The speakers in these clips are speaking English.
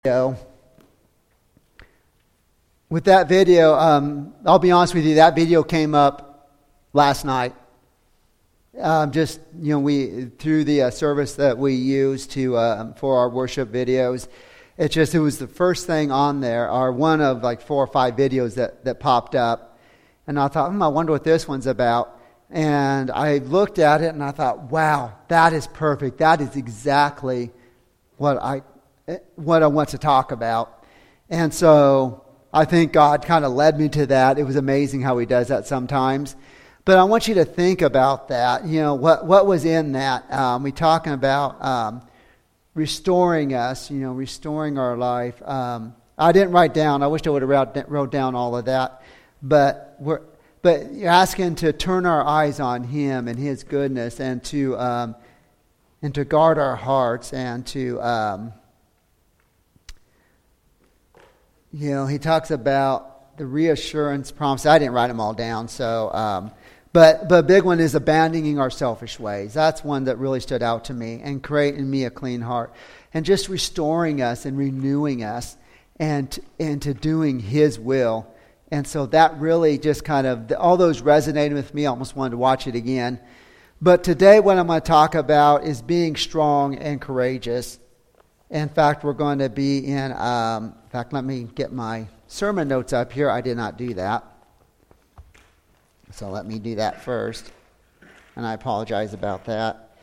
video. With that video, I'll be honest with you, that video came up last night. We through the service that we use to for our worship videos. It was the first thing on there, or one of like 4 or 5 videos that popped up. And I thought, I wonder what this one's about. And I looked at it and I thought, wow, that is perfect. That is exactly what I want to talk about. And so I think God kind of led me to that. It was amazing how he does that sometimes. But I want you to think about that. You know, what was in that? We talking about restoring us, restoring our life. I didn't write down. I wish I would have wrote down all of that. But you're asking to turn our eyes on him and his goodness, and to guard our hearts, and to he talks about the reassurance promise. I didn't write them all down, so but a big one is abandoning our selfish ways. That's one that really stood out to me, and create in me a clean heart, and just restoring us and renewing us, and to doing his will. And so that really just kind of, all those resonated with me. I almost wanted to watch it again. But today what I'm going to talk about is being strong and courageous. In fact, we're going to be in, let me get my sermon notes up here. I did not do that. So let me do that first. And I apologize about that.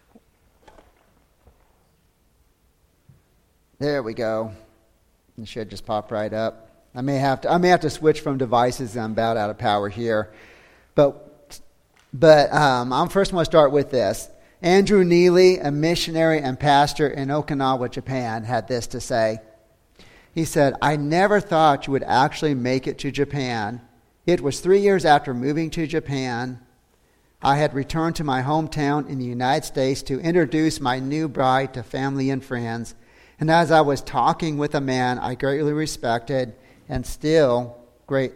There we go. It should just pop right up. I may have to switch from devices. I'm about out of power here. But I'm first going to start with this. Andrew Neely, a missionary and pastor in Okinawa, Japan, had this to say. He said, "I never thought you would actually make it to Japan. It was 3 years after moving to Japan. I had returned to my hometown in the United States to introduce my new bride to family and friends. And as I was talking with a man I greatly respected and still greatly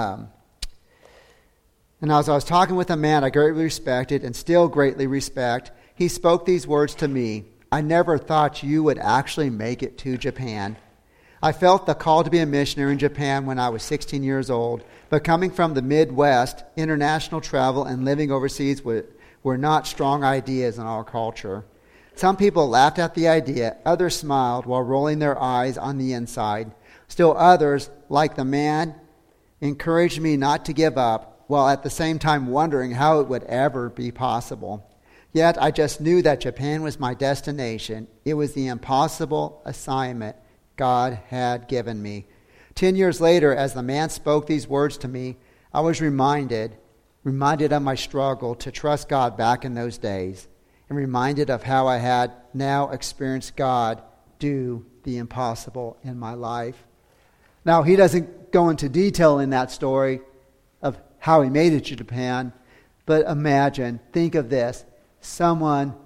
respect, he spoke these words to me. I never thought you would actually make it to Japan. I felt the call to be a missionary in Japan when I was 16 years old, but coming from the Midwest, international travel and living overseas were not strong ideas in our culture. Some people laughed at the idea, others smiled while rolling their eyes on the inside. Still others, like the man, encouraged me not to give up, while at the same time wondering how it would ever be possible. Yet I just knew that Japan was my destination. It was the impossible assignment God had given me. 10 years later, as the man spoke these words to me, I was reminded of my struggle to trust God back in those days, and reminded of how I had now experienced God do the impossible in my life." Now, he doesn't go into detail in that story of how he made it to Japan, but think of this, someone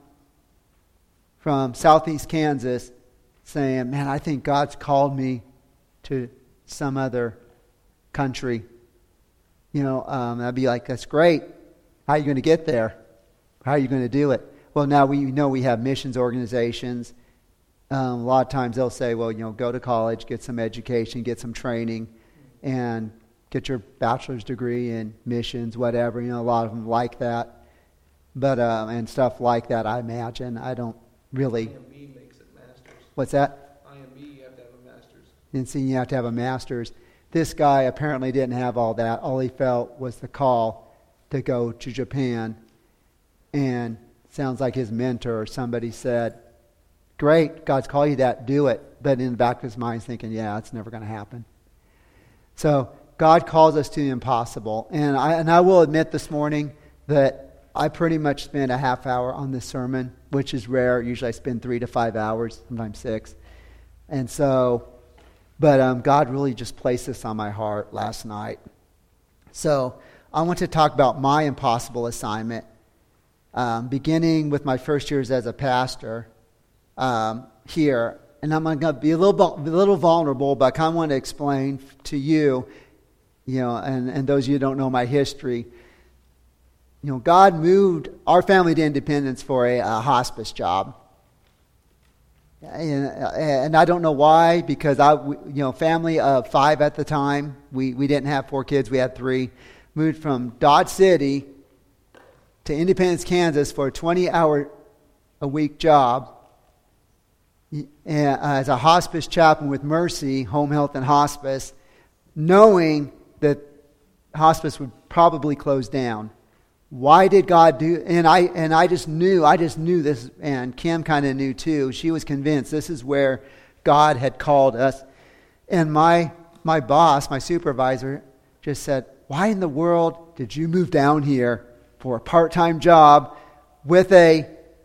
from southeast Kansas saying, "Man, I think God's called me to some other country." I'd be like, "That's great. How are you going to get there? How are you going to do it?" Well, now we know we have missions organizations. A lot of times they'll say, well, go to college, get some education, get some training, and get your bachelor's degree in missions, whatever. A lot of them like that. But, and stuff like that, I imagine. I don't really. IME makes it master's. What's that? IME, you have to have a master's. You have to have a master's. This guy apparently didn't have all that. All he felt was the call to go to Japan. And sounds like his mentor or somebody said, "Great, God's called you that, do it." But in the back of his mind, he's thinking, yeah, it's never going to happen. So God calls us to the impossible. And I will admit this morning that I pretty much spent a half hour on this sermon, which is rare. Usually I spend 3 to 5 hours, sometimes 6. And so, but God really just placed this on my heart last night. So I want to talk about my impossible assignment, beginning with my first years as a pastor here. And I'm going to be a little vulnerable, but I kind of want to explain to you, and those of you who don't know my history. God moved our family to Independence for a hospice job. And I don't know why, because family of 5 at the time. We didn't have 4 kids, we had 3. Moved from Dodge City to Independence, Kansas for a 20-hour-a-week job as a hospice chaplain with Mercy, Home Health and Hospice, knowing that hospice would probably close down. Why did God do? And I just knew this, and Kim kind of knew too. She was convinced this is where God had called us. And my boss, my supervisor, just said, "Why in the world did you move down here for a part-time job with a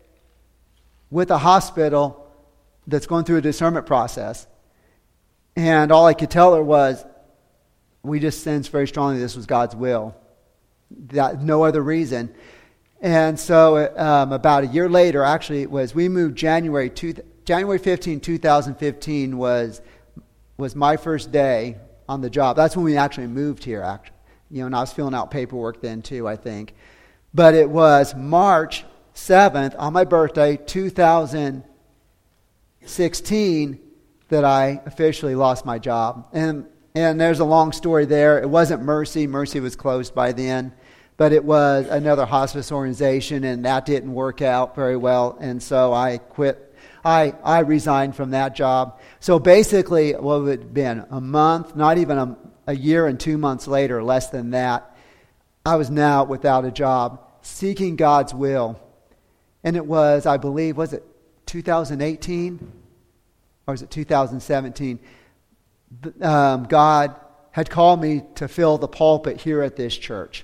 hospital that's going through a discernment process?" And all I could tell her was, we just sensed very strongly this was God's will. That no other reason. And so about a year later, actually it was, we moved January 15, 2015 was my first day on the job. That's when we actually moved here, and I was filling out paperwork then too, I think. But it was March 7th, on my birthday, 2016, that I officially lost my job. And there's a long story there. It wasn't Mercy. Mercy was closed by then. But it was another hospice organization, and that didn't work out very well. And so I quit. I resigned from that job. So basically, what would have been a month, not even a year and 2 months later, less than that, I was now without a job, seeking God's will. And it was, I believe, was it 2018? Or was it 2017? God had called me to fill the pulpit here at this church,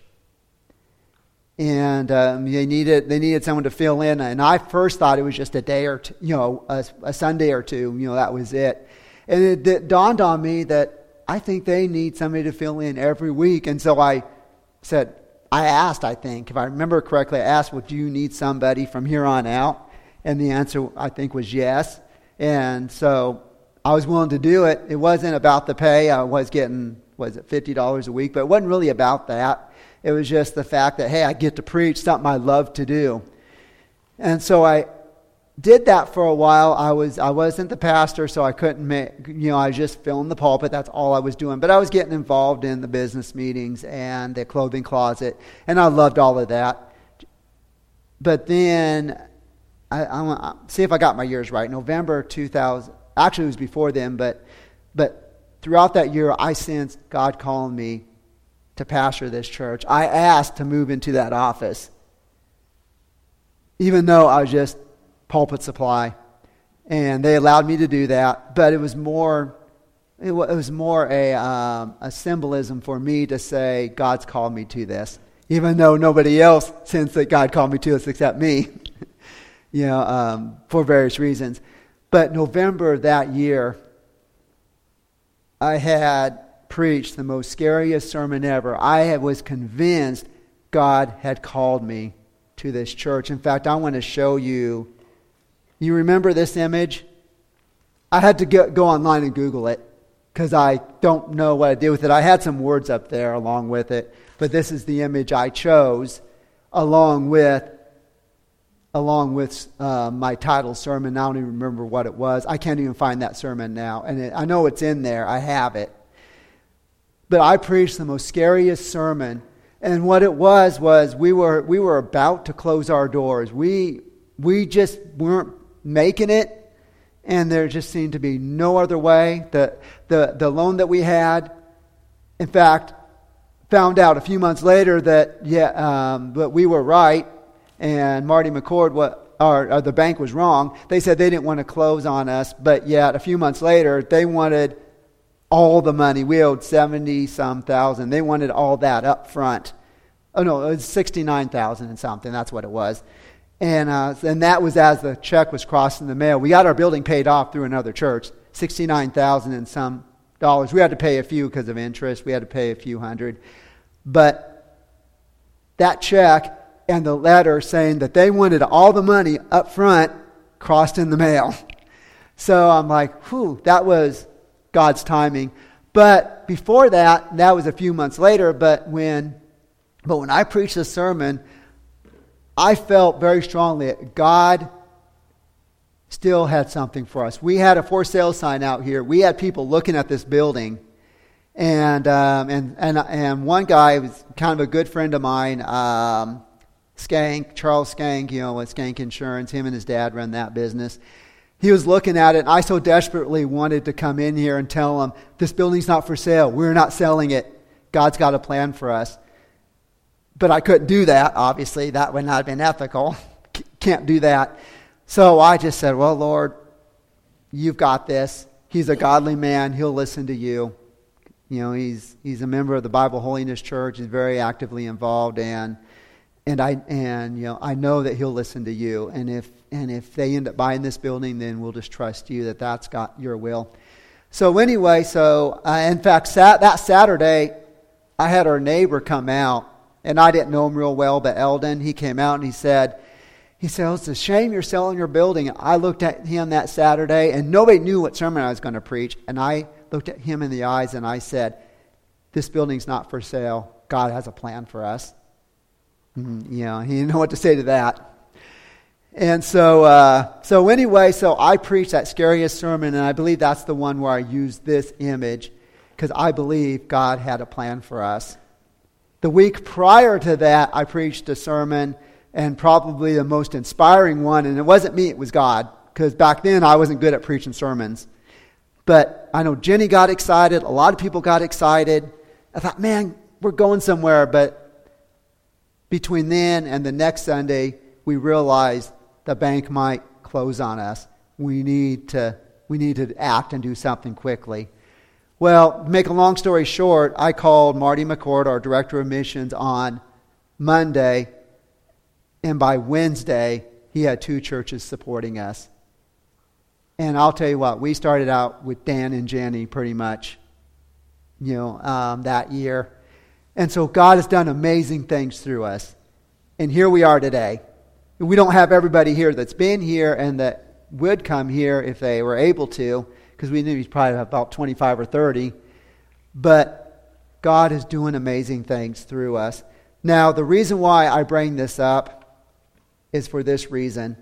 and they needed someone to fill in. And I first thought it was just a day or two, a Sunday or two, that was it. And it dawned on me that I think they need somebody to fill in every week. And so I asked, I think, if I remember correctly, I asked, "Well, do you need somebody from here on out?" And the answer, I think, was yes. And so I was willing to do it. It wasn't about the pay. I was getting, $50 a week? But it wasn't really about that. It was just the fact that, hey, I get to preach, something I love to do. And so I did that for a while. I wasn't the pastor, so I couldn't I was just filling the pulpit. That's all I was doing. But I was getting involved in the business meetings and the clothing closet, and I loved all of that. But then, I want to see if I got my years right. November 2000. Actually, it was before then, but throughout that year, I sensed God calling me to pastor this church. I asked to move into that office, even though I was just pulpit supply, and they allowed me to do that. But it was more a symbolism for me to say God's called me to this, even though nobody else sensed that God called me to this except me, for various reasons. But November of that year, I had preached the most scariest sermon ever. I was convinced God had called me to this church. In fact, I want to show you. You remember this image? I had to go online and Google it because I don't know what I did with it. I had some words up there along with it, but this is the image I chose along with my title sermon. I don't even remember what it was. I can't even find that sermon now. And I know it's in there. I have it. But I preached the most scariest sermon. And what it was we were about to close our doors. We just weren't making it. And there just seemed to be no other way. The loan that we had, in fact, found out a few months later that but we were right. And Marty McCord, the bank was wrong. They said they didn't want to close on us, but yet a few months later, they wanted all the money. We owed 70-some thousand. They wanted all that up front. Oh no, it was 69,000 and something. That's what it was. And that was as the check was crossing the mail. We got our building paid off through another church, 69,000 and some dollars. We had to pay a few because of interest. We had to pay a few hundred, but that check and the letter saying that they wanted all the money up front crossed in the mail. So I'm like, that was God's timing. But before that was a few months later, but when I preached this sermon, I felt very strongly that God still had something for us. We had a for sale sign out here. We had people looking at this building. And one guy was kind of a good friend of mine, Charles Skank, with Skank Insurance. Him and his dad run that business. He was looking at it, and I so desperately wanted to come in here and tell him, this building's not for sale. We're not selling it. God's got a plan for us. But I couldn't do that, obviously. That would not have been ethical. Can't do that. So I just said, well, Lord, you've got this. He's a godly man. He'll listen to you. He's a member of the Bible Holiness Church. He's very actively involved, and I know that he'll listen to you. And if they end up buying this building, then we'll just trust you that that's got your will. So anyway, in fact, that Saturday, I had our neighbor come out, and I didn't know him real well, but Eldon, he came out and he said, oh, it's a shame you're selling your building. I looked at him that Saturday, and nobody knew what sermon I was going to preach, and I looked at him in the eyes and I said, this building's not for sale. God has a plan for us. He didn't know what to say to that. And so I preached that scariest sermon, and I believe that's the one where I used this image because I believe God had a plan for us. The week prior to that, I preached a sermon, and probably the most inspiring one, and it wasn't me, it was God, because back then I wasn't good at preaching sermons. But I know Jenny got excited. A lot of people got excited. I thought, man, we're going somewhere. But between then and the next Sunday, we realized the bank might close on us. We need to act and do something quickly. Well, to make a long story short, I called Marty McCord, our director of missions, on Monday. And by Wednesday, he had 2 churches supporting us. And I'll tell you what, we started out with Dan and Jenny pretty much, that year. And so God has done amazing things through us. And here we are today. We don't have everybody here that's been here and that would come here if they were able to, because we knew he's probably about 25 or 30. But God is doing amazing things through us. Now, the reason why I bring this up is for this reason.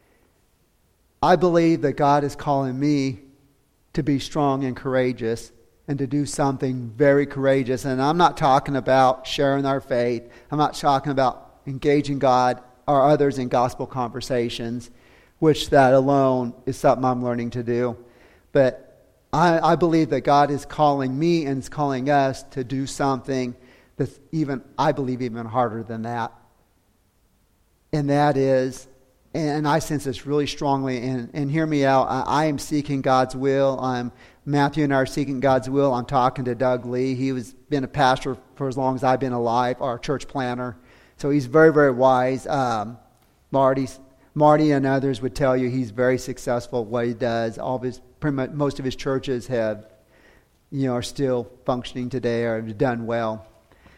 I believe that God is calling me to be strong and courageous and to do something very courageous. And I'm not talking about sharing our faith. I'm not talking about engaging God or others in gospel conversations, which that alone is something I'm learning to do. But I believe that God is calling me and is calling us to do something that's I believe even harder than that. And that is, and I sense this really strongly, and hear me out, I am seeking God's will. Matthew and I are seeking God's will. I'm talking to Doug Lee. He was been a pastor for as long as I've been alive, our church planner. So he's very, very wise. Marty and others would tell you he's very successful at what he does. Most of his churches are still functioning today or have done well.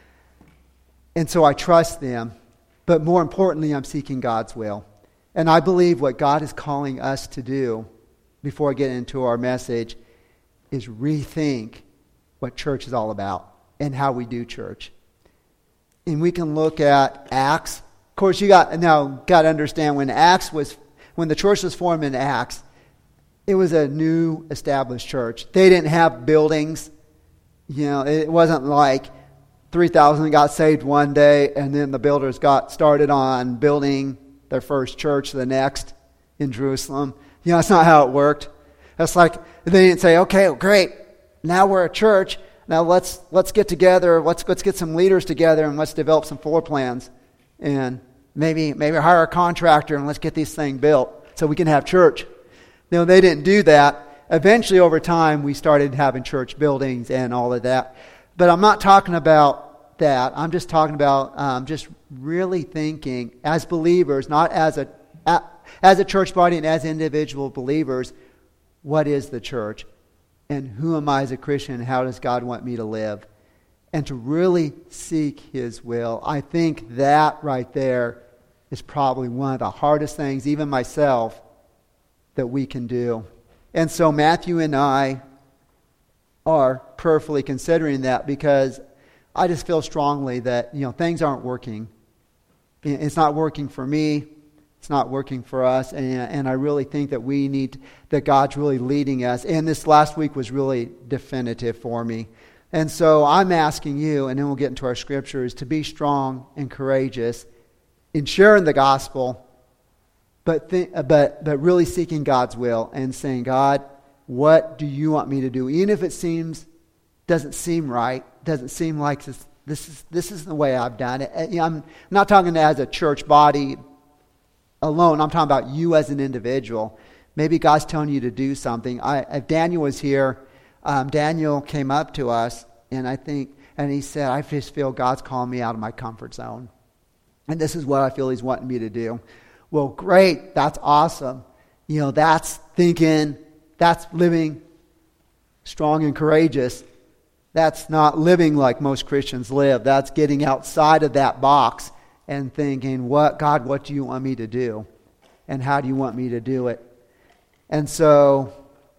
And so I trust them. But more importantly, I'm seeking God's will. And I believe what God is calling us to do, before I get into our message, is rethink what church is all about and how we do church. And we can look at Acts. Of course, you got to understand when the church was formed in Acts, it was a new established church. They didn't have buildings. It wasn't like 3,000 got saved one day and then the builders got started on building their first church the next in Jerusalem. That's not how it worked. That's like they didn't say, okay, great, now we're a church. Now let's get together. Let's get some leaders together and let's develop some floor plans and maybe hire a contractor and let's get this thing built so we can have church. No, they didn't do that. Eventually, over time, we started having church buildings and all of that. But I'm not talking about that. I'm just talking about just really thinking as believers, not as a church body and as individual believers, what is the church? And who am I as a Christian? And how does God want me to live? And to really seek His will. I think that right there is probably one of the hardest things, even myself, that we can do. And so Matthew and I are prayerfully considering that because I just feel strongly that things aren't working. It's not working for me. It's not working for us, and I really think that God's really leading us. And this last week was really definitive for me. And so I'm asking you, and then we'll get into our scriptures, to be strong and courageous in sharing the gospel, but really seeking God's will and saying, God, what do you want me to do? Even if it doesn't seem right, doesn't seem like this is the way I've done it. I'm not talking as a church body alone. I'm talking about you as an individual. Maybe God's telling you to do something. If Daniel was here, Daniel came up to us, and he said, I just feel God's calling me out of my comfort zone. And this is what I feel he's wanting me to do. Well, great. That's awesome. That's thinking, that's living strong and courageous. That's not living like most Christians live. That's getting outside of that box and thinking, God, what do you want me to do? And how do you want me to do it? And so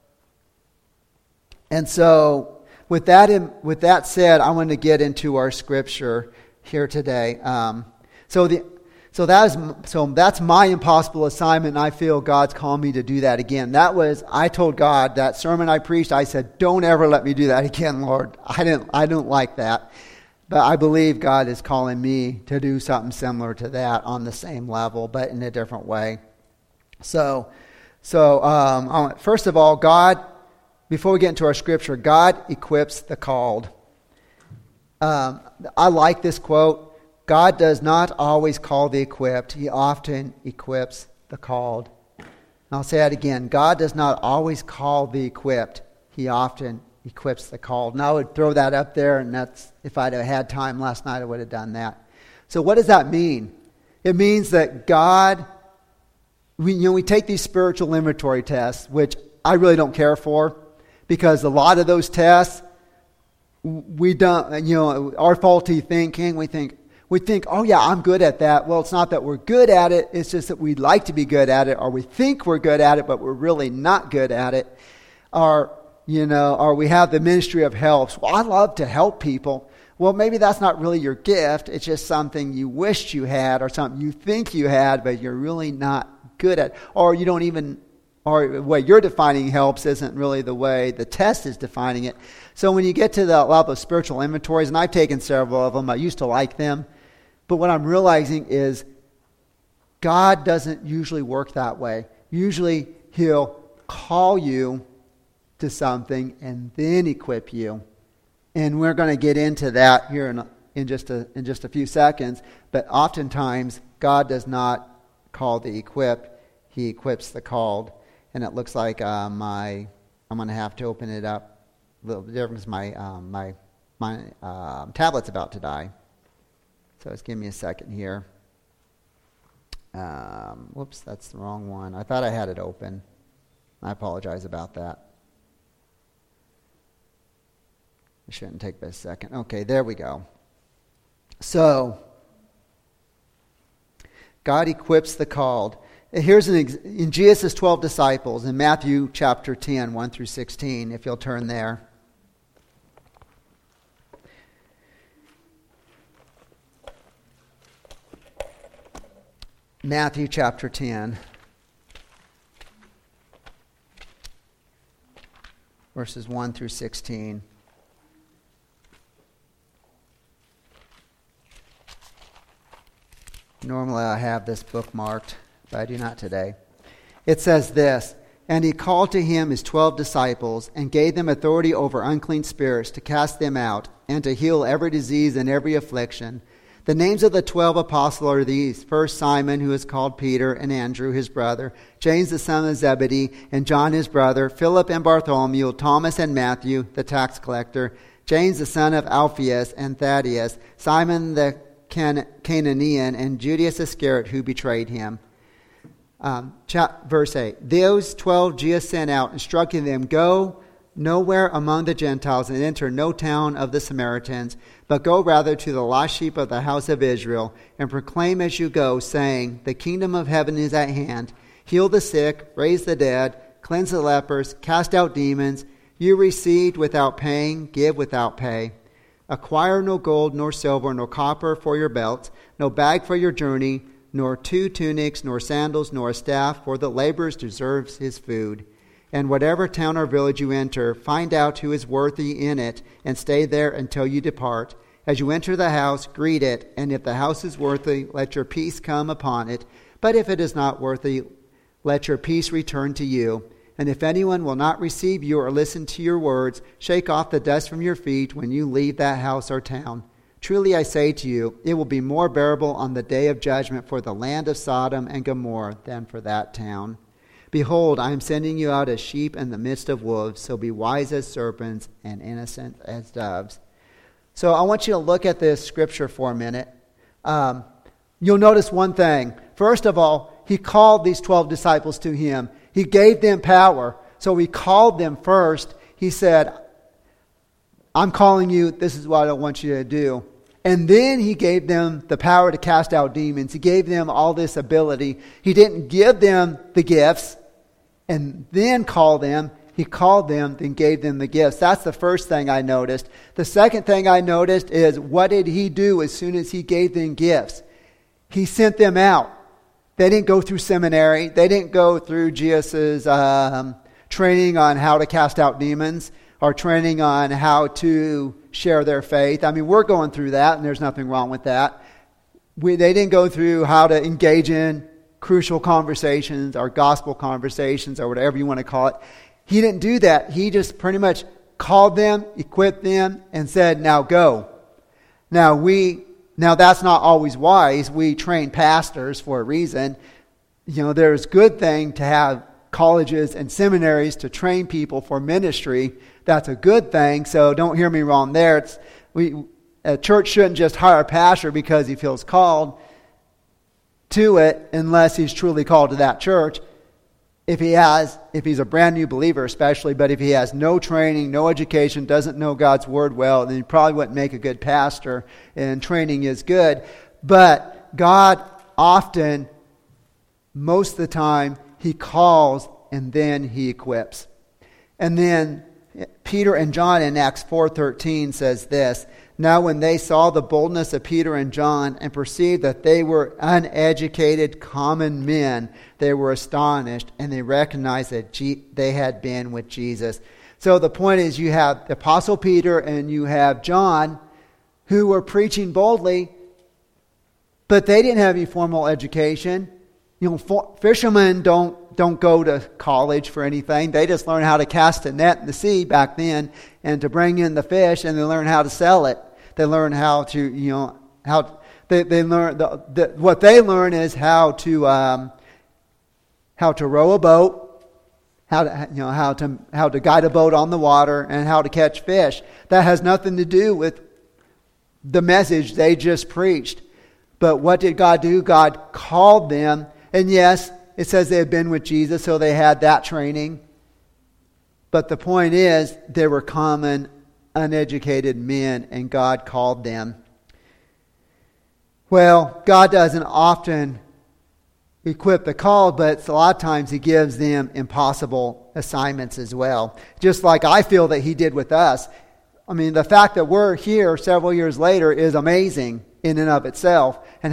with that said, I want to get into our scripture here today. So that's my impossible assignment, and I feel God's calling me to do that again. I told God, that sermon I preached, I said, don't ever let me do that again, Lord. I don't like that. But I believe God is calling me to do something similar to that on the same level, but in a different way. So first of all, God, before we get into our scripture, God equips the called. I like this quote. God does not always call the equipped. He often equips the called. And I'll say that again. God does not always call the equipped. He often equips the called. And I would throw that up there, and that's, if I'd have had time last night, I would have done that. So what does that mean? It means that God, we take these spiritual inventory tests, which I really don't care for, because a lot of those tests, we don't, our faulty thinking, we think, oh yeah, I'm good at that. Well, it's not that we're good at it. It's just that we'd like to be good at it, or we think we're good at it, but we're really not good at it. Or we have the ministry of helps. Well, I love to help people. Well, maybe that's not really your gift. It's just something you wished you had, or something you think you had, but you're really not good at. Or you don't even, or the way you're defining helps isn't really the way the test is defining it. So when you get to a lot of those spiritual inventories, and I've taken several of them, I used to like them. But what I'm realizing is God doesn't usually work that way. Usually he'll call you to something and then equip you. And we're going to get into that here in just a few seconds. But oftentimes God does not call the equipped. He equips the called. And it looks like I'm going to have to open it up a little bit different because my tablet's about to die. So just give me a second here. Whoops, that's the wrong one. I thought I had it open. I apologize about that. It shouldn't take but a second. Okay, there we go. So, God equips the called. Here's in Jesus' 12 disciples, in Matthew chapter 10, 1 through 16, if you'll turn there. Matthew chapter 10, verses 1 through 16. Normally I have this bookmarked, but I do not today. It says this, "And he called to him his 12 disciples, and gave them authority over unclean spirits to cast them out, and to heal every disease and every affliction. The names of the 12 apostles are these: first Simon, who is called Peter, and Andrew his brother, James the son of Zebedee, and John his brother, Philip and Bartholomew, Thomas and Matthew, the tax collector, James the son of Alphaeus and Thaddeus, Simon the Canaanian, and Judas Iscariot, who betrayed him." Verse 8, "Those 12 Jesus sent out, instructing them, Go nowhere among the Gentiles, and enter no town of the Samaritans, but go rather to the lost sheep of the house of Israel, and proclaim as you go, saying, The kingdom of heaven is at hand. Heal the sick, raise the dead, cleanse the lepers, cast out demons. You received without paying, give without pay. Acquire no gold, nor silver, nor copper for your belts, no bag for your journey, nor 2 tunics, nor sandals, nor a staff, for the laborer deserves his food. And whatever town or village you enter, find out who is worthy in it, and stay there until you depart. As you enter the house, greet it, and if the house is worthy, let your peace come upon it. But if it is not worthy, let your peace return to you. And if anyone will not receive you or listen to your words, shake off the dust from your feet when you leave that house or town. Truly I say to you, it will be more bearable on the day of judgment for the land of Sodom and Gomorrah than for that town. Behold, I am sending you out as sheep in the midst of wolves, so be wise as serpents and innocent as doves. So I want you to look at this scripture for a minute. You'll notice one thing. First of all, he called these 12 disciples to him. He gave them power. So he called them first. He said, I'm calling you. This is what I want you to do. And then he gave them the power to cast out demons. He gave them all this ability. He didn't give them the gifts and then call them. He called them, then gave them the gifts. That's the first thing I noticed. The second thing I noticed is, what did he do as soon as he gave them gifts? He sent them out. They didn't go through seminary. They didn't go through Jesus' training on how to cast out demons or training on how to share their faith. I mean, we're going through that, and there's nothing wrong with that. They didn't go through how to engage in crucial conversations or gospel conversations or whatever you want to call it. He didn't do that. He just pretty much called them, equipped them, and said, now go. Now that's not always wise. We train pastors for a reason. You know, there's a good thing to have colleges and seminaries to train people for ministry. That's a good thing. So don't hear me wrong there. A church shouldn't just hire a pastor because he feels called to it unless he's truly called to that church. If he's a brand new believer especially, but if he has no training, no education, doesn't know God's word well, then he probably wouldn't make a good pastor, and training is good. But God often, most of the time, he calls and then he equips. And then Peter and John in Acts 4:13 says this, now when they saw the boldness of Peter and John and perceived that they were uneducated common men, they were astonished, and they recognized that they had been with Jesus. So the point is, you have the Apostle Peter and you have John who were preaching boldly, but they didn't have any formal education. You know, fishermen don't go to college for anything. They just learn how to cast a net in the sea back then and to bring in the fish, and they learn how to sell it. They learn how to, they learn what they learn is how to row a boat, how to guide a boat on the water, and how to catch fish. That has nothing to do with the message they just preached. But what did God do? God called them, and yes, it says they had been with Jesus, so they had that training. But the point is, they were common, uneducated men, and God called them. Well, God doesn't often equip the called, but a lot of times he gives them impossible assignments as well. Just like I feel that he did with us. I mean, the fact that we're here several years later is amazing in and of itself. And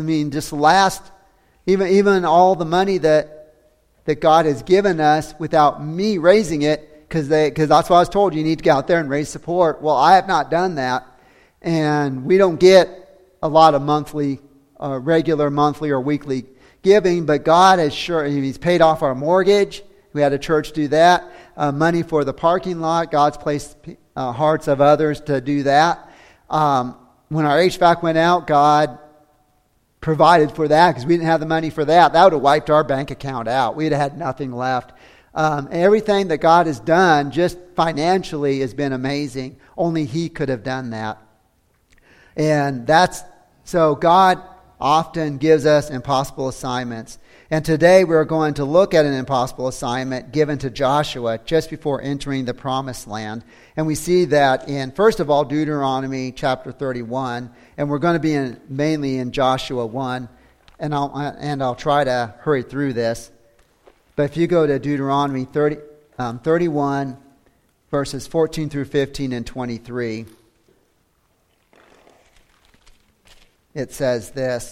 even all the money that God has given us without me raising it, because that's what I was told, you need to get out there and raise support. Well, I have not done that, and we don't get a lot of regular monthly or weekly giving, but God has he's paid off our mortgage. We had a church do that. Money for the parking lot. God's placed hearts of others to do that. When our HVAC went out, God provided for that because we didn't have the money for that. That would have wiped our bank account out. We'd have had nothing left. Everything that God has done just financially has been amazing. Only he could have done that. And so God often gives us impossible assignments. And today we're going to look at an impossible assignment given to Joshua just before entering the promised land. And we see that in, first of all, Deuteronomy chapter 31. And we're going to be mainly in Joshua 1. And I'll try to hurry through this. But if you go to Deuteronomy 31, verses 14 through 15 and 23, it says this.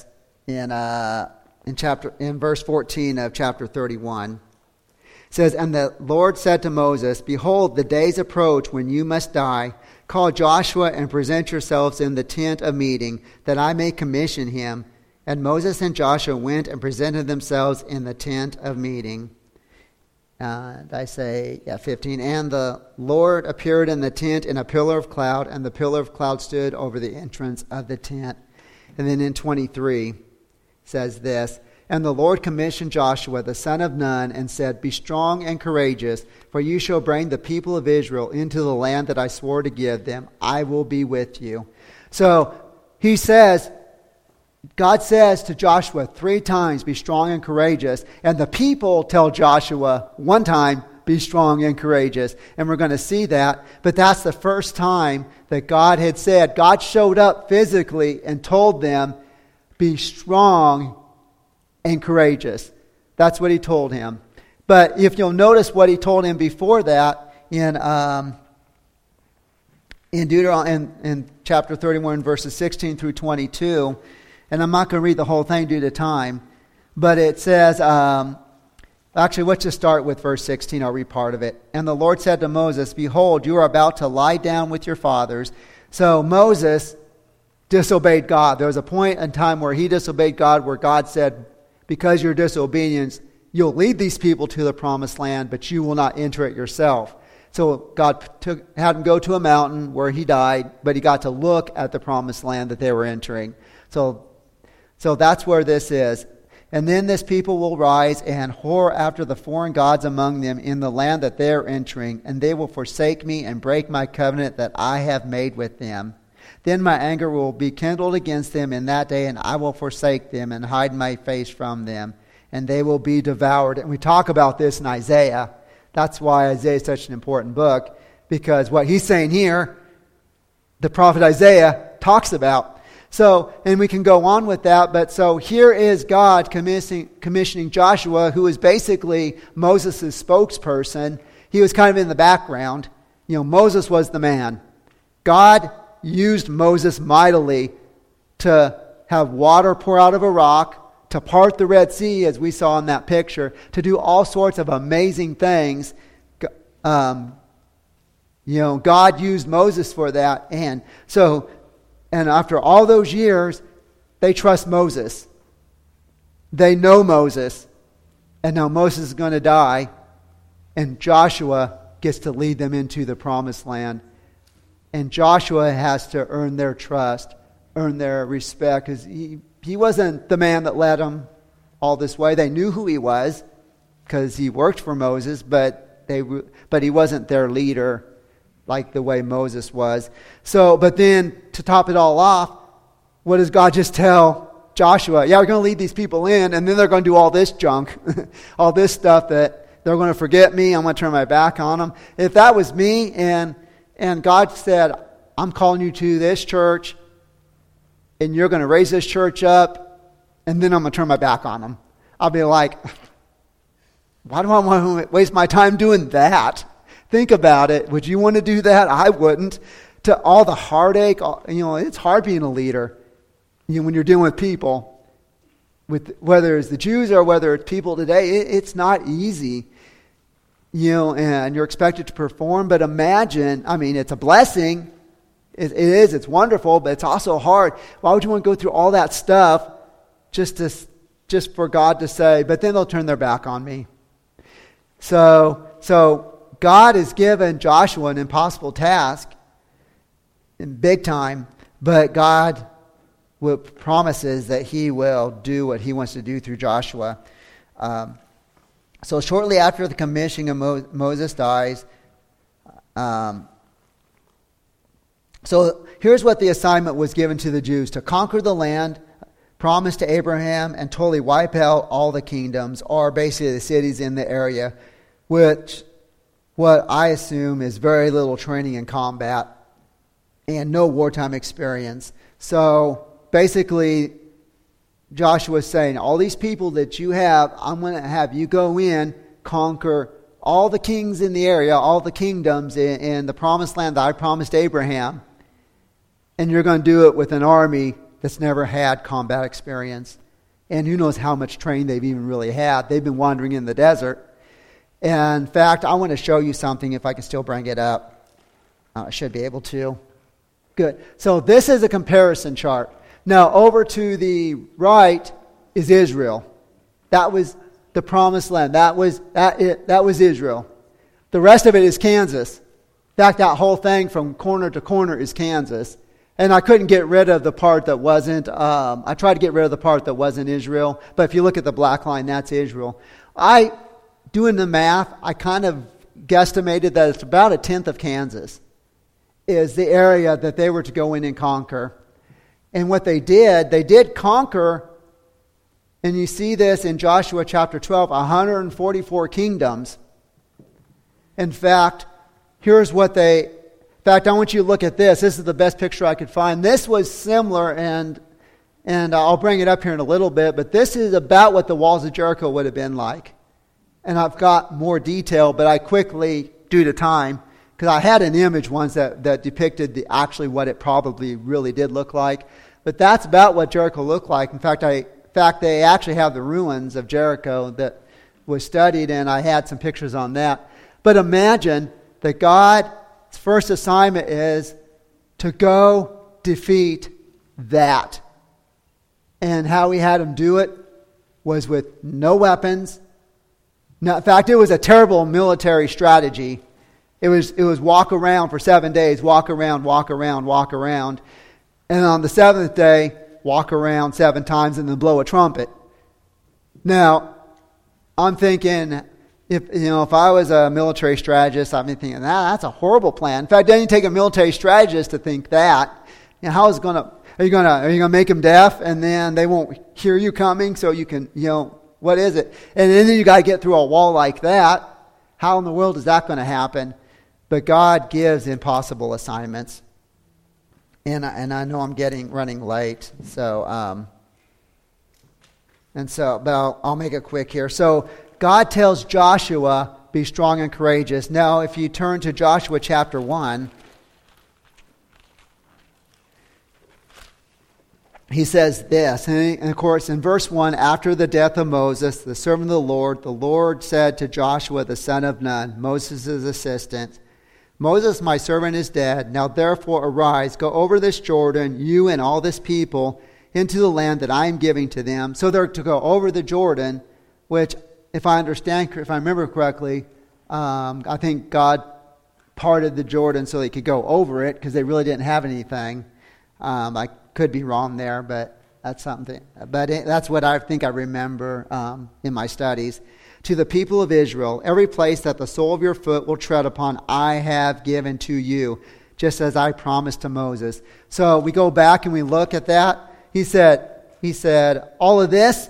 in verse 14 of chapter 31. It says, "And the Lord said to Moses, Behold, the days approach when you must die. Call Joshua and present yourselves in the tent of meeting, that I may commission him. And Moses and Joshua went and presented themselves in the tent of meeting." Did I say, 15. "And the Lord appeared in the tent in a pillar of cloud, and the pillar of cloud stood over the entrance of the tent." And then in 23 says this, "And the Lord commissioned Joshua the son of Nun and said, Be strong and courageous, for you shall bring the people of Israel into the land that I swore to give them. I will be with you." So he says, God says to Joshua 3 times, "Be strong and courageous." And the people tell Joshua 1 time, "Be strong and courageous." And we're going to see that. But that's the first time that God had said, God showed up physically and told them, "Be strong and courageous." That's what he told him. But if you'll notice what he told him before that in Deuteronomy, in chapter 31, verses 16 through 22, and I'm not going to read the whole thing due to time, but it says, actually, let's just start with verse 16. I'll read part of it. "And the Lord said to Moses, Behold, you are about to lie down with your fathers." So Moses disobeyed God. There was a point in time where he disobeyed God, where God said, "Because of your disobedience, you'll lead these people to the promised land, but you will not enter it yourself." So God had him go to a mountain where he died, but he got to look at the promised land that they were entering. So that's where this is. "And then this people will rise and whore after the foreign gods among them in the land that they are entering, and they will forsake me and break my covenant that I have made with them. Then my anger will be kindled against them in that day, and I will forsake them and hide my face from them, and they will be devoured." And we talk about this in Isaiah. That's why Isaiah is such an important book, because what he's saying here, the prophet Isaiah talks about. So, and we can go on with that, but so here is God commissioning Joshua, who is basically Moses' spokesperson. He was kind of in the background. Moses was the man. God used Moses mightily to have water pour out of a rock, to part the Red Sea, as we saw in that picture, to do all sorts of amazing things. God used Moses for that. And after all those years, they trust Moses. They know Moses. And now Moses is going to die. And Joshua gets to lead them into the promised land. And Joshua has to earn their trust, earn their respect. Because he wasn't the man that led them all this way. They knew who he was because he worked for Moses. But he wasn't their leader like the way Moses was. So, but then to top it all off, what does God just tell Joshua? Yeah, we're going to lead these people in, and then they're going to do all this junk, all this stuff that they're going to forget me. I'm going to turn my back on them. If that was me, and God said, "I'm calling you to this church, and you're going to raise this church up, and then I'm going to turn my back on them," I'll be like, why do I want to waste my time doing that? Think about it. Would you want to do that? I wouldn't. To all the heartache, it's hard being a leader. When you're dealing with people, with whether it's the Jews or whether it's people today, it's not easy. And you're expected to perform. But imagine, it's a blessing. It is. It's wonderful, but it's also hard. Why would you want to go through all that stuff just for God to say, "But then they'll turn their back on me"? So God has given Joshua an impossible task, in big time, but God promises that he will do what he wants to do through Joshua. So shortly after the commissioning of Moses dies, so here's what the assignment was given to the Jews: to conquer the land promised to Abraham and totally wipe out all the kingdoms, or basically the cities in the area, which what I assume is very little training in combat and no wartime experience. So basically, Joshua is saying, all these people that you have, I'm going to have you go in, conquer all the kings in the area, all the kingdoms in the promised land that I promised Abraham. And you're going to do it with an army that's never had combat experience. And who knows how much training they've even really had. They've been wandering in the desert. And in fact, I want to show you something if I can still bring it up. I should be able to. Good. So this is a comparison chart. Now, over to the right is Israel. That was the promised land. That was Israel. The rest of it is Kansas. In fact, that whole thing from corner to corner is Kansas. And I couldn't get rid of the part that wasn't, I tried to get rid of the part that wasn't Israel. But if you look at the black line, that's Israel. Doing the math, I kind of guesstimated that it's about a tenth of Kansas is the area that they were to go in and conquer. And what they did conquer, and you see this in Joshua chapter 12, 144 kingdoms. In fact, here's what I want you to look at this. This is the best picture I could find. This was similar, and I'll bring it up here in a little bit, but this is about what the walls of Jericho would have been like. And I've got more detail, but I quickly, due to time, because I had an image once that depicted actually what it probably really did look like. But that's about what Jericho looked like. In fact, they actually have the ruins of Jericho that was studied, and I had some pictures on that. But imagine that God's first assignment is to go defeat that. And how he had him do it was with no weapons. No, in fact, it was a terrible military strategy. It was walk around for 7 days, walk around. And on the seventh day, walk around 7 times and then blow a trumpet. Now, I'm thinking, if I was a military strategist, I'd be thinking, that's a horrible plan. In fact, doesn't it take a military strategist to think that? How is it going to, are you going to make them deaf and then they won't hear you coming so you can, what is it? And then you got to get through a wall like that. How in the world is that going to happen? But God gives impossible assignments. And I know I'm running late. So, but I'll make it quick here. So God tells Joshua, be strong and courageous. Now, if you turn to Joshua chapter 1, he says this, and of course in verse 1, after the death of Moses, the servant of the Lord said to Joshua the son of Nun, Moses' assistant, Moses, my servant, is dead. Now therefore arise, go over this Jordan, you and all this people, into the land that I am giving to them. So they're to go over the Jordan, which, if I remember correctly, I think God parted the Jordan so they could go over it because they really didn't have anything. I could be wrong there, but that's something. But that's what I think I remember in my studies. To the people of Israel, every place that the sole of your foot will tread upon, I have given to you, just as I promised to Moses. So we go back and we look at that. He said, all of that,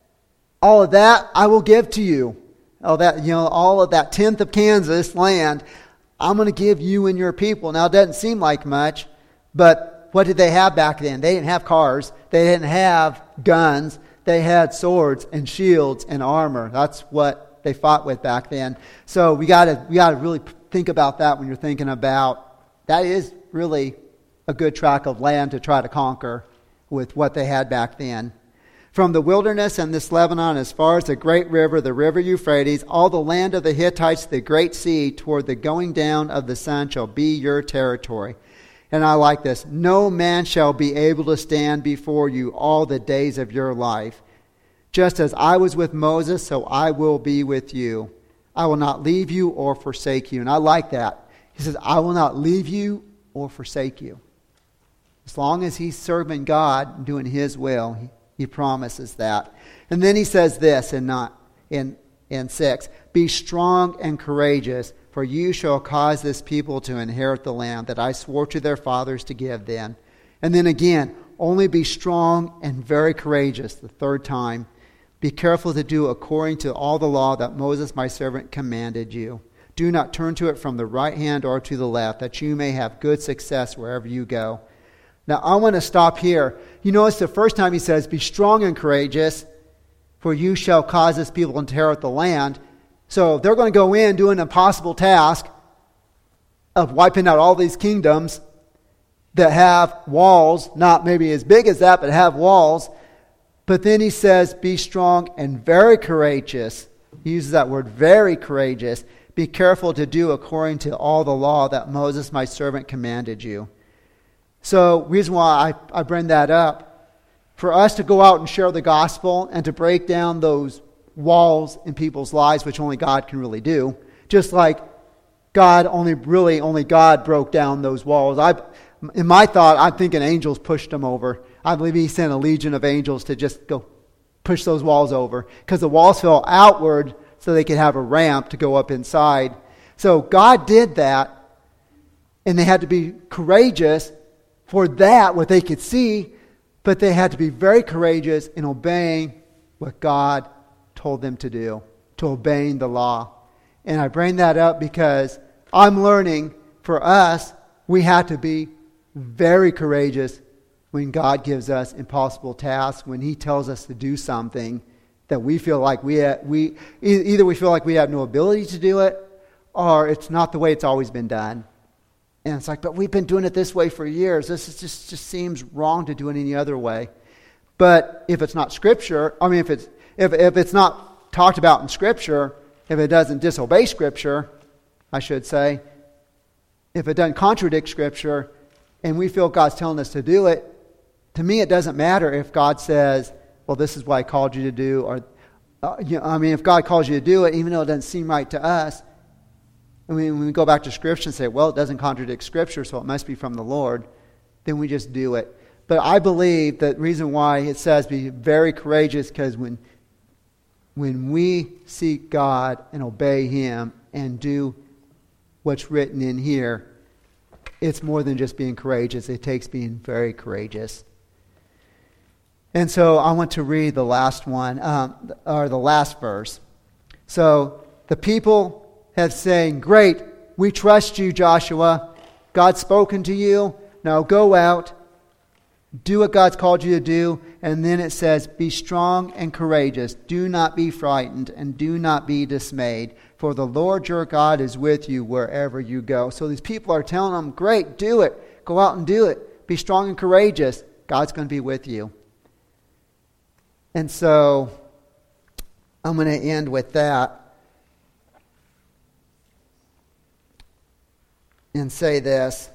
I will give to you. All of that tenth of Kansas land, I'm going to give you and your people. Now, it doesn't seem like much, but what did they have back then? They didn't have cars. They didn't have guns. They had swords and shields and armor. That's what they fought with back then. So we got to really think about that when you're thinking about that is really a good tract of land to try to conquer with what they had back then. From the wilderness and this Lebanon as far as the great river, the river Euphrates, all the land of the Hittites, the great sea, toward the going down of the sun shall be your territory. And I like this. No man shall be able to stand before you all the days of your life. Just as I was with Moses, so I will be with you. I will not leave you or forsake you. And I like that. He says, I will not leave you or forsake you. As long as he's serving God and doing his will, he promises that. And then he says this in 6, be strong and courageous, for you shall cause this people to inherit the land that I swore to their fathers to give them. And then again, only be strong and very courageous, the third time. Be careful to do according to all the law that Moses my servant commanded you. Do not turn to it from the right hand or to the left, that you may have good success wherever you go. Now, I want to stop here. You notice the first time he says, be strong and courageous, for you shall cause this people to inherit the land. So they're going to go in, do an impossible task of wiping out all these kingdoms that have walls, not maybe as big as that, but have walls. But then he says, be strong and very courageous. He uses that word, very courageous. Be careful to do according to all the law that Moses, my servant, commanded you. So, reason why I bring that up, for us to go out and share the gospel and to break down those walls in people's lives, which only God can really do, just like only God broke down those walls. In my thought, I'm thinking angels pushed them over. I believe he sent a legion of angels to just go push those walls over, because the walls fell outward so they could have a ramp to go up inside. So God did that, and they had to be courageous for that, what they could see, but they had to be very courageous in obeying what God told them to do, to obeying the law. And I bring that up because I'm learning, for us, we have to be very courageous when God gives us impossible tasks, when he tells us to do something that we feel like either we feel like we have no ability to do it, or it's not the way it's always been done. And it's like, but we've been doing it this way for years. This is just seems wrong to do it any other way. But if it's not Scripture, if it's not talked about in Scripture, if it doesn't disobey Scripture, I should say, if it doesn't contradict Scripture, and we feel God's telling us to do it, to me it doesn't matter if God says, well, this is what I called you to do, or if God calls you to do it, even though it doesn't seem right to us, when we go back to Scripture and say, well, it doesn't contradict Scripture, so it must be from the Lord, then we just do it. But I believe that the reason why it says be very courageous, because when we seek God and obey him and do what's written in here, it's more than just being courageous. It takes being very courageous. And so I want to read the last one, or the last verse. So the people have saying, great, we trust you, Joshua. God's spoken to you. Now go out, do what God's called you to do. And then it says, be strong and courageous. Do not be frightened and do not be dismayed. For the Lord your God is with you wherever you go. So these people are telling them, great, do it. Go out and do it. Be strong and courageous. God's going to be with you. And so I'm going to end with that and say this.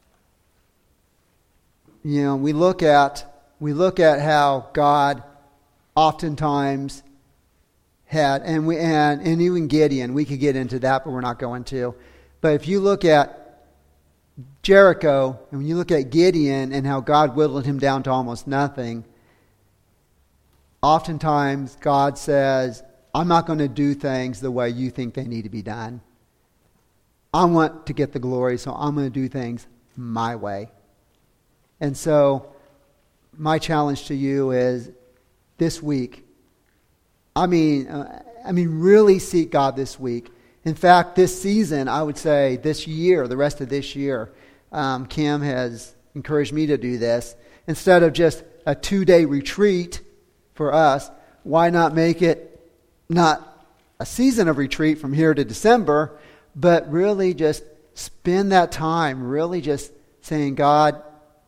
We look at how God oftentimes had, and even Gideon, we could get into that, but we're not going to. But if you look at Jericho, and when you look at Gideon and how God whittled him down to almost nothing, oftentimes God says, I'm not going to do things the way you think they need to be done. I want to get the glory, so I'm going to do things my way. And so my challenge to you is this week, really seek God this week. In fact, this season, I would say this year, the rest of this year, Kim has encouraged me to do this. Instead of just a 2-day retreat for us, why not make it not a season of retreat from here to December, but really just spend that time really just saying, God,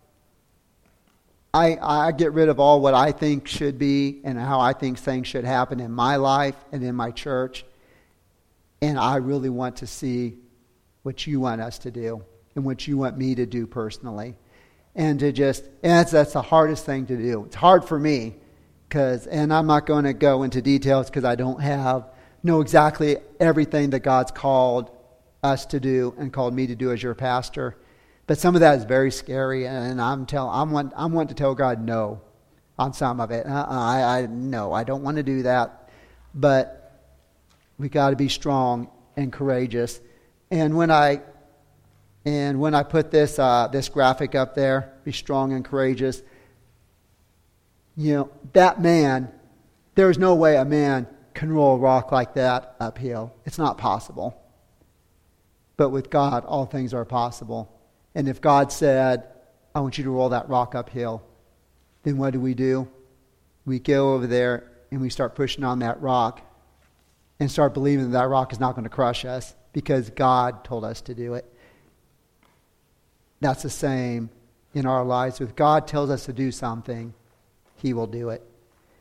I get rid of all what I think should be and how I think things should happen in my life and in my church. And I really want to see what you want us to do and what you want me to do personally. And that's the hardest thing to do. It's hard for me and I'm not going to go into details because I don't know exactly everything that God's called us to do and called me to do as your pastor. But some of that is very scary, and I want to tell God no on some of it. I don't want to do that. But we got to be strong and courageous. And when I put this graphic up there, be strong and courageous, that man, there's no way a man can roll a rock like that uphill. It's not possible. But with God, all things are possible. And if God said, I want you to roll that rock uphill, then what do? We go over there and we start pushing on that rock and start believing that rock is not going to crush us because God told us to do it. That's the same in our lives. If God tells us to do something, He will do it.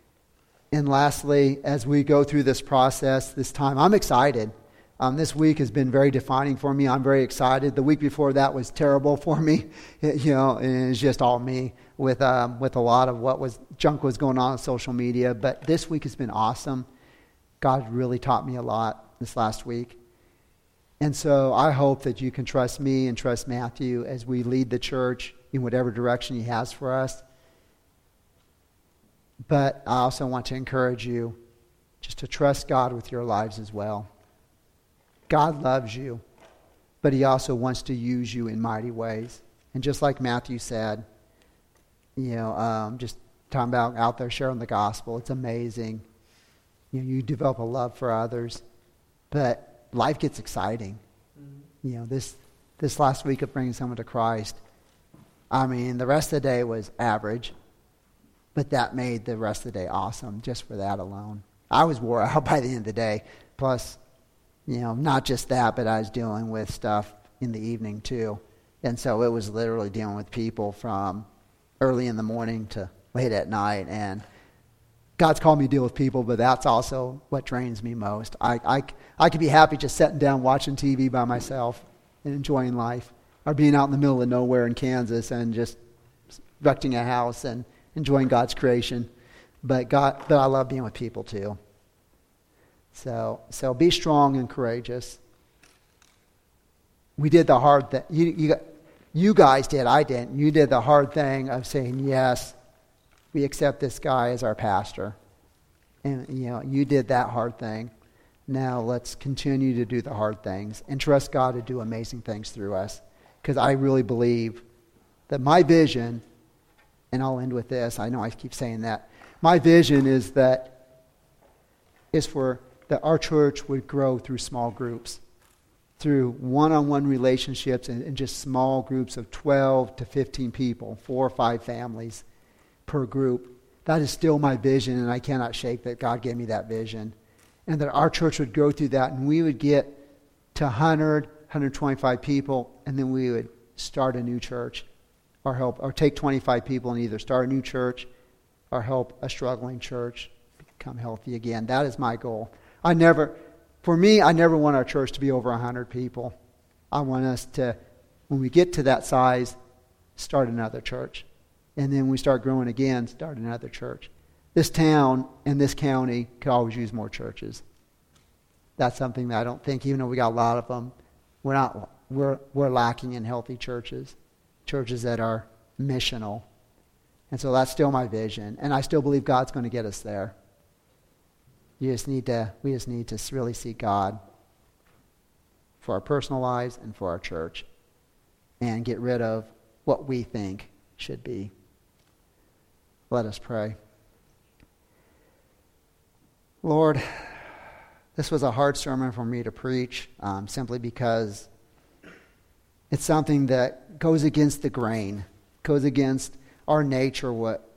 And lastly, as we go through this process, this time, I'm excited. This week has been very defining for me. I'm very excited. The week before that was terrible for me, and it's just all me with a lot of junk was going on social media. But this week has been awesome. God really taught me a lot this last week. And so I hope that you can trust me and trust Matthew as we lead the church in whatever direction he has for us. But I also want to encourage you just to trust God with your lives as well. God loves you, but he also wants to use you in mighty ways. And just like Matthew said, just talking about out there sharing the gospel, it's amazing. You develop a love for others, but life gets exciting. This last week of bringing someone to Christ, the rest of the day was average, but that made the rest of the day awesome just for that alone. I was wore out by the end of the day. Plus, not just that, but I was dealing with stuff in the evening too. And so it was literally dealing with people from early in the morning to late at night. And God's called me to deal with people, but that's also what drains me most. I could be happy just sitting down watching TV by myself and enjoying life, or being out in the middle of nowhere in Kansas and just erecting a house and enjoying God's creation. But I love being with people too. So be strong and courageous. We did the hard thing. You guys did. I didn't. You did the hard thing of saying, yes, we accept this guy as our pastor. And, you did that hard thing. Now let's continue to do the hard things and trust God to do amazing things through us. Because I really believe that my vision, and I'll end with this. I know I keep saying that. My vision is that our church would grow through small groups, through one-on-one relationships and just small groups of 12 to 15 people, 4 or 5 families per group. That is still my vision, and I cannot shake that God gave me that vision. And that our church would grow through that, and we would get to 100, 125 people, and then we would start a new church or take 25 people and either start a new church or help a struggling church become healthy again. That is my goal. I never want our church to be over 100 people. I want us to, when we get to that size, start another church. And then when we start growing again, start another church. This town and this county could always use more churches. That's something that I don't think, even though we got a lot of them, we're lacking in healthy churches that are missional. And so that's still my vision. And I still believe God's going to get us there. We just need to really seek God for our personal lives and for our church and get rid of what we think should be. Let us pray. Lord, this was a hard sermon for me to preach simply because it's something that goes against the grain, goes against our nature.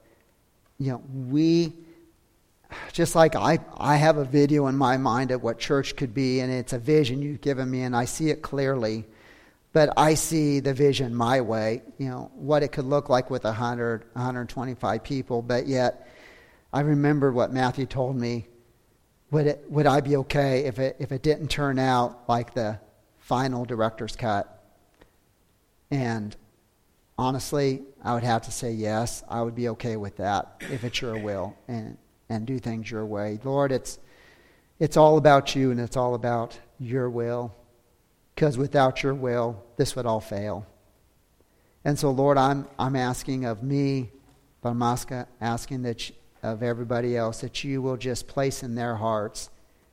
Just like I have a video in my mind of what church could be, and it's a vision you've given me, and I see it clearly. But I see the vision my way, what it could look like with 100, 125 people. But yet, I remember what Matthew told me. Would I be okay if it didn't turn out like the final director's cut? And honestly, I would have to say yes. I would be okay with that if it's your will and do things your way. Lord, it's all about you and it's all about your will. Because without your will, this would all fail. And so, Lord, I'm asking of me, but I'm asking that of everybody else, that you will just place in their hearts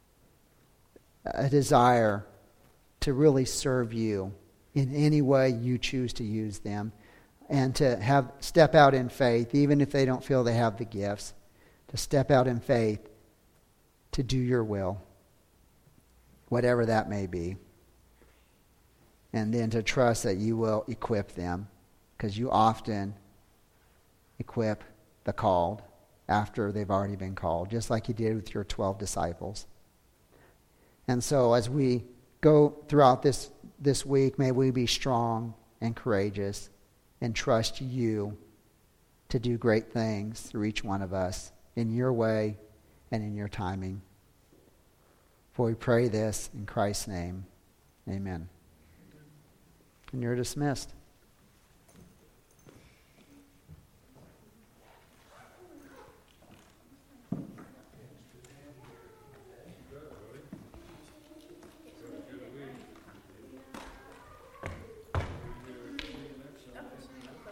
a desire to really serve you in any way you choose to use them, and to step out in faith, even if they don't feel they have the gifts, to step out in faith to do your will, whatever that may be. And then to trust that you will equip them, because you often equip the called after they've already been called, just like you did with your 12 disciples. And so as we go throughout this week, may we be strong and courageous and trust you to do great things through each one of us in your way and in your timing. For we pray this in Christ's name. Amen. And you're dismissed.